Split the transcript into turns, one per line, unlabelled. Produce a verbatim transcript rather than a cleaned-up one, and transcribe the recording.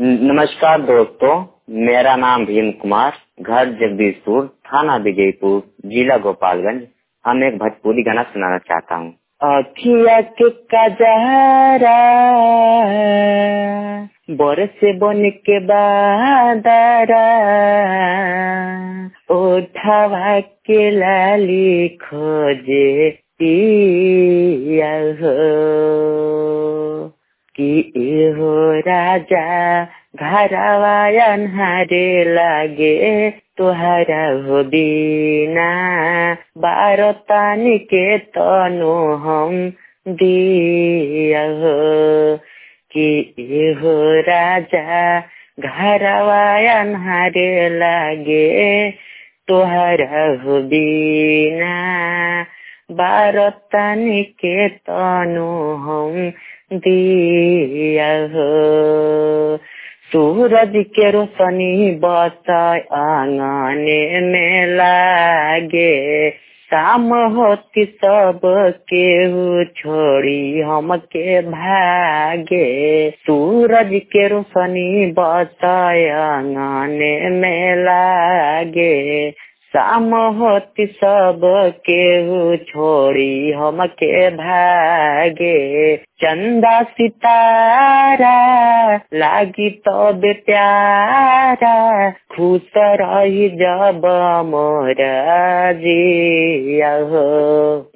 नमस्कार दोस्तों, मेरा नाम भीम कुमार, घर जगदीशपुर, थाना विजयपुर, जिला गोपालगंज। हम एक भोजपुरी गाना सुनाना चाहता हूँ। अखिया के कजरा बरस बन के बादरा, ओठवा के लाली खोजे पिया हो कि हो राजा घरवा अन्हारे लागे तोहरा हो बिना, बारतानी के तनो हम दिया हो कि हो राजा घरवा अन्हारे लागे तोहरा हो बिना, बारतानी के तनो हम दिया हो। सूरज के रोशनी बसाए आंगने में लागे, शाम होती सब केहू छोड़ी हमके भागे। सूरज के रोशनी बसाए आंगने में लागे, शाम होती सब केहू छोड़ी हमके भागे। चंदा सितारा लागी तो प्यारा, खुश रही जब मोरा जिया हो।